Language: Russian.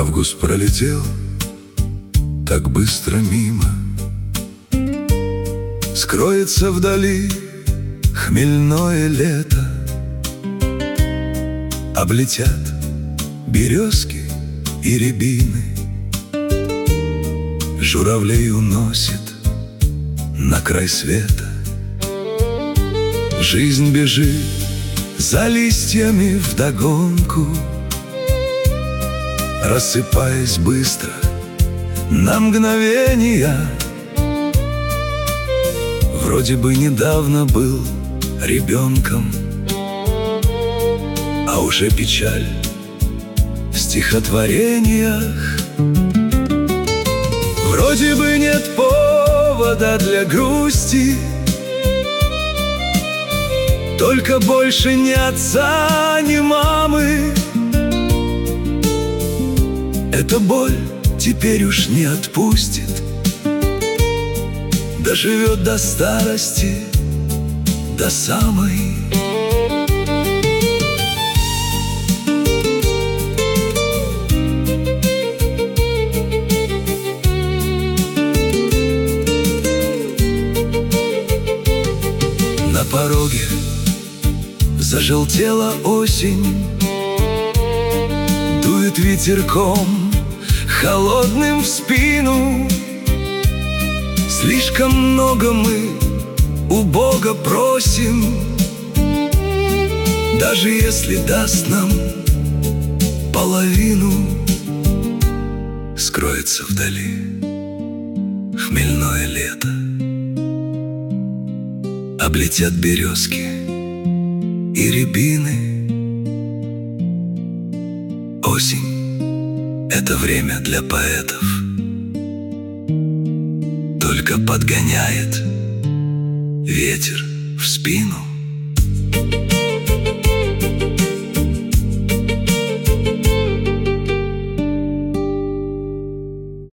Август пролетел так быстро мимо, скроется вдали хмельное лето. Облетят березки и рябины, журавлей уносит на край света. Жизнь бежит за листьями вдогонку, рассыпаясь быстро на мгновения. Вроде бы недавно был ребенком, а уже печаль в стихотворениях. Вроде бы нет повода для грусти, только больше ни отца, ни мамы. Эта боль теперь уж не отпустит, доживет до старости, до самой. На пороге зажелтела осень, дует ветерком холодным в спину. Слишком много мы у Бога просим, даже если даст нам половину. Скроется вдали хмельное лето, облетят березки и рябины. Осень — это время для поэтов, только подгоняет ветер в спину.